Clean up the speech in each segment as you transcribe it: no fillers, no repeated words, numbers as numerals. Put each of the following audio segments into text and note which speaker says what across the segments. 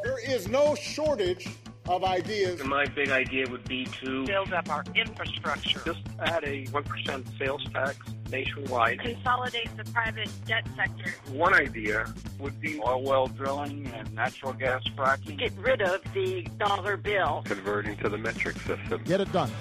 Speaker 1: There is no shortage of ideas.
Speaker 2: My big idea would be to
Speaker 3: build up our infrastructure.
Speaker 2: just add a 1% sales tax nationwide.
Speaker 3: Consolidate the private debt sector.
Speaker 2: One idea would be oil well drilling and natural gas fracking.
Speaker 3: Get rid of the dollar bill.
Speaker 2: Converting to the metric system.
Speaker 1: Get it done.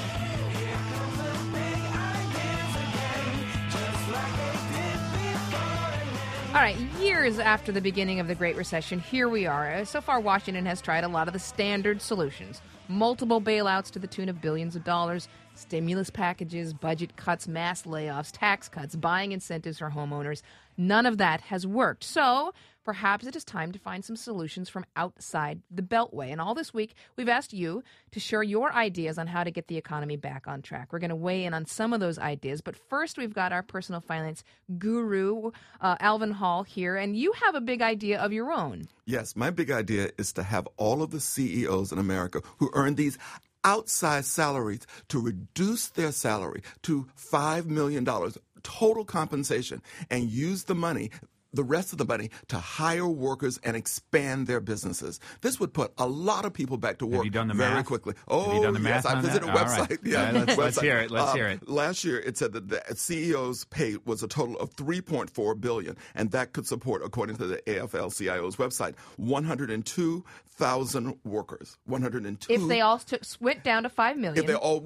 Speaker 4: All right, years after the beginning of the Great Recession, here we are. So far, Washington has tried a lot of the standard solutions. Multiple bailouts to the tune of billions of dollars, stimulus packages, budget cuts, mass layoffs, tax cuts, buying incentives for homeowners. None of that has worked. So perhaps it is time to find some solutions from outside the Beltway. And all this week, we've asked you to share your ideas on how to get the economy back on track. We're going to weigh in on some of those ideas. But first, we've got our personal finance guru, Alvin Hall, here. And you have a big idea of your own.
Speaker 5: Yes, my big idea is to have all of the CEOs in America who earn these outsized salaries to reduce their salary to $5 million total compensation and use the money, the rest of the money, to hire workers and expand their businesses. This would put a lot of people back to work very quickly. Oh,
Speaker 6: Have you done the math
Speaker 5: yes, I visited a website.
Speaker 6: Right.
Speaker 5: Yeah,
Speaker 6: Let's hear it. Let's hear it.
Speaker 5: Last year, it said that the CEO's pay was a total of $3.4 billion, and that could support, according to the AFL-CIO's website, 102,000 workers. 102.
Speaker 4: If they all went down to $5 million.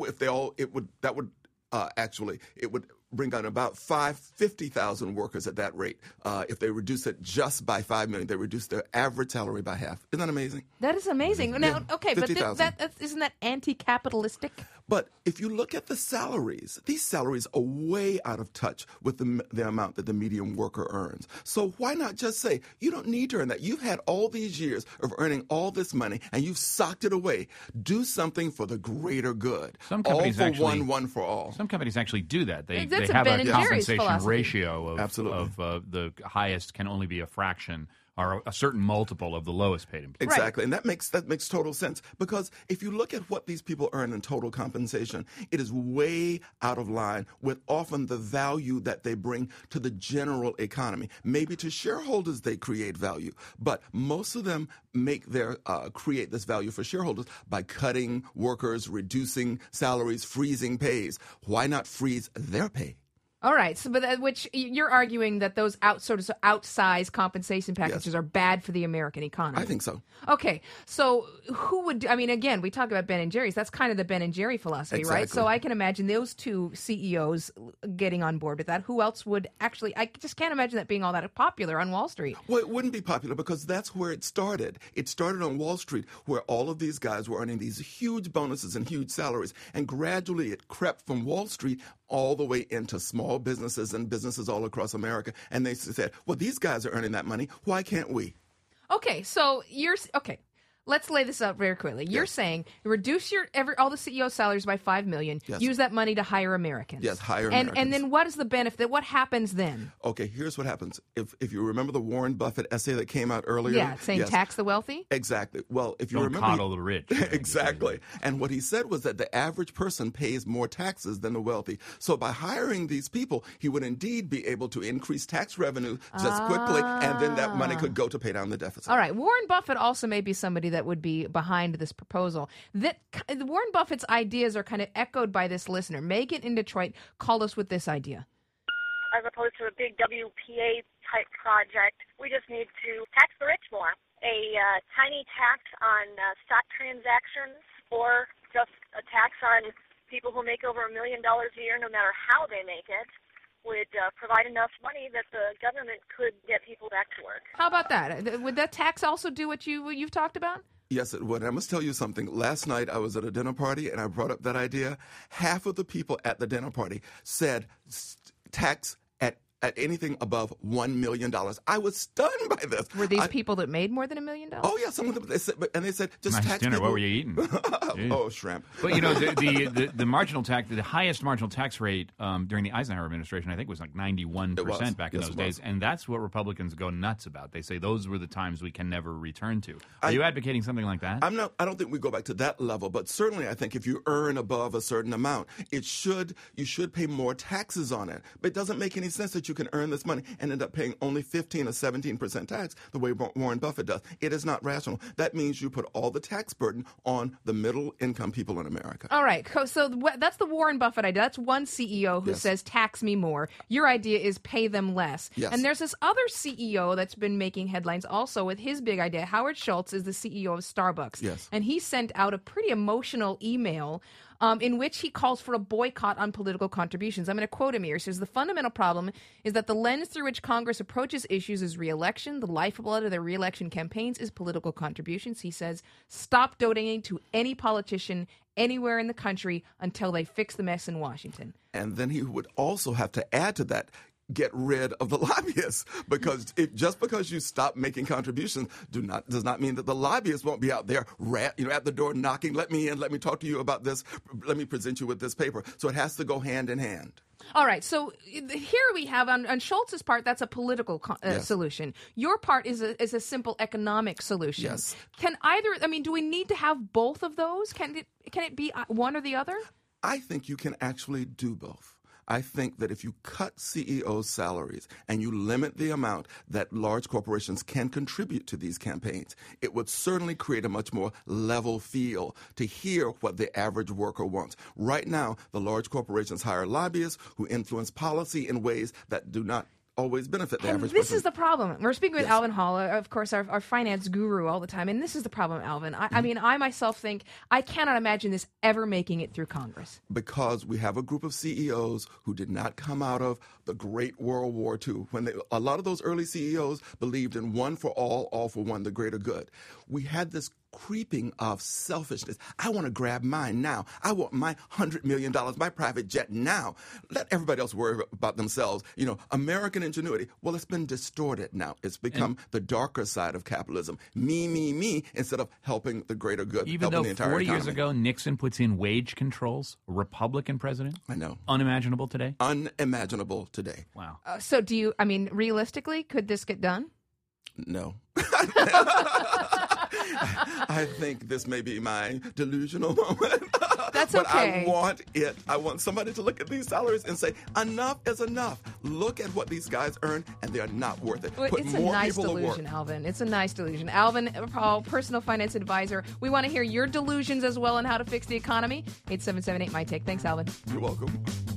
Speaker 5: It would bring on about 50,000 workers at that rate. If they reduce it just by $5 million, they reduce their average salary by half. Isn't that amazing?
Speaker 4: That is amazing. Now, okay, but
Speaker 5: 50,000.
Speaker 4: isn't that anti-capitalistic?
Speaker 5: But if you look at the salaries, these salaries are way out of touch with the amount that the median worker earns. So why not just say, you don't need to earn that. You've had all these years of earning all this money, and you've socked it away. Do something for the greater good.
Speaker 6: Some companies
Speaker 5: all for one for all.
Speaker 6: Some companies actually do that. They
Speaker 4: That's
Speaker 6: have
Speaker 4: Ben
Speaker 6: a
Speaker 4: and Jerry's
Speaker 6: compensation
Speaker 4: philosophy.
Speaker 6: ratio of
Speaker 5: Absolutely.
Speaker 6: The highest can only be a fraction or a certain multiple of the lowest paid employee.
Speaker 5: Exactly, and that makes total sense, because if you look at what these people earn in total compensation, it is way out of line with often the value that they bring to the general economy. Maybe to shareholders they create value, but most of them create this value for shareholders by cutting workers, reducing salaries, freezing pays. Why not freeze their pay?
Speaker 4: All right, so which you're arguing that those outsized compensation packages are bad for the American economy.
Speaker 5: I think so.
Speaker 4: Okay, so who would? I mean, again, we talk about Ben and Jerry's. That's kind of the Ben and Jerry philosophy, right? So I can imagine those two CEOs getting on board with that. Who else would actually? I just can't imagine that being all that popular on Wall Street.
Speaker 5: Well, it wouldn't be popular because that's where it started. It started on Wall Street, where all of these guys were earning these huge bonuses and huge salaries, and gradually it crept from Wall Street all the way into small businesses and businesses all across America. And they said, well, these guys are earning that money. Why can't we?
Speaker 4: Okay, so let's lay this out very quickly. You're saying reduce all the CEO salaries by $5 million.
Speaker 5: Yes.
Speaker 4: Use that money to hire Americans.
Speaker 5: Yes, hire Americans.
Speaker 4: And then what is the benefit? What happens then?
Speaker 5: Okay, here's what happens. If you remember the Warren Buffett essay that came out earlier.
Speaker 4: Saying tax the wealthy?
Speaker 5: Exactly. Well, if you
Speaker 6: Don't
Speaker 5: remember,
Speaker 6: coddle the rich.
Speaker 5: Exactly. And what he said was that the average person pays more taxes than the wealthy. So by hiring these people, he would indeed be able to increase tax revenue just quickly, and then that money could go to pay down the deficit.
Speaker 4: All right. Warren Buffett also may be somebody that would be behind this proposal. That Warren Buffett's ideas are kind of echoed by this listener. Megan in Detroit called us with this idea.
Speaker 7: As opposed to a big WPA type project, we just need to tax the rich more. A tiny tax on stock transactions, or just a tax on people who make over $1 million a year, no matter how they make it, would provide enough money that the government could get people back to work.
Speaker 4: How about that? Would that tax also do what you've talked about?
Speaker 5: Yes, it would. I must tell you something. Last night I was at a dinner party and I brought up that idea. Half of the people at the dinner party said tax at anything above $1 million. I was stunned by this.
Speaker 4: Were these people that made more than $1 million?
Speaker 5: Oh, yeah, some of them. They said, just
Speaker 6: nice
Speaker 5: tax
Speaker 6: dinner.
Speaker 5: people.
Speaker 6: What were you eating?
Speaker 5: Oh, shrimp.
Speaker 6: But, the marginal tax, the highest marginal tax rate during the Eisenhower administration, I think, was like 91% back in those days. And that's what Republicans go nuts about. They say those were the times we can never return to. Are you advocating something like that?
Speaker 5: I don't think we go back to that level, but certainly I think if you earn above a certain amount, you should pay more taxes on it. But it doesn't make any sense that you you can earn this money and end up paying only 15 or 17% tax the way Warren Buffett does. It is not rational. That means you put all the tax burden on the middle income people in America.
Speaker 4: All right. So that's the Warren Buffett idea. That's one CEO who says, tax me more. Your idea is pay them less.
Speaker 5: Yes.
Speaker 4: And there's this other CEO that's been making headlines also with his big idea. Howard Schultz is the CEO of Starbucks.
Speaker 5: Yes.
Speaker 4: And he sent out a pretty emotional email in which he calls for a boycott on political contributions. I'm going to quote him here. He says, the fundamental problem is that the lens through which Congress approaches issues is re-election. The lifeblood of their re-election campaigns is political contributions. He says, stop donating to any politician anywhere in the country until they fix the mess in Washington.
Speaker 5: And then he would also have to add to that, get rid of the lobbyists, because just because you stop making contributions does not mean that the lobbyists won't be out there at the door knocking, let me in, let me talk to you about this, let me present you with this paper. So it has to go hand in hand.
Speaker 4: All right, so here we have, on Schultz's part, that's a political solution. Your part is a simple economic solution.
Speaker 5: Yes.
Speaker 4: Do we need to have both of those? Can it be one or the other?
Speaker 5: I think you can actually do both. I think that if you cut CEOs' salaries and you limit the amount that large corporations can contribute to these campaigns, it would certainly create a much more level feel to hear what the average worker wants. Right now, the large corporations hire lobbyists who influence policy in ways that do not always benefit the average person.
Speaker 4: This is the problem. We're speaking with Alvin Hall, of course, our finance guru all the time, and this is the problem, Alvin. I mean, I myself think I cannot imagine this ever making it through Congress.
Speaker 5: Because we have a group of CEOs who did not come out of the Great World War II. A lot of those early CEOs believed in one for all for one, the greater good. We had this creeping of selfishness. I want to grab mine now. I want my $100 million, my private jet now. Let everybody else worry about themselves. American ingenuity. Well, it's been distorted now. It's become the darker side of capitalism. Me, instead of helping the greater good.
Speaker 6: Even though
Speaker 5: the entire
Speaker 6: 40
Speaker 5: economy.
Speaker 6: years ago, Nixon puts in wage controls, a Republican president.
Speaker 5: I know.
Speaker 6: Unimaginable today?
Speaker 5: Unimaginable today.
Speaker 6: Wow.
Speaker 4: So realistically, could this get done?
Speaker 5: No. I think this may be my delusional moment.
Speaker 4: That's
Speaker 5: but
Speaker 4: okay.
Speaker 5: I want somebody to look at these salaries and say, enough is enough. Look at what these guys earn, and they are not worth it.
Speaker 4: Well, it's a nice delusion, Alvin. It's a nice delusion. Alvin Hall, personal finance advisor. We want to hear your delusions as well on how to fix the economy. 8778 My Take. Thanks, Alvin.
Speaker 5: You're welcome.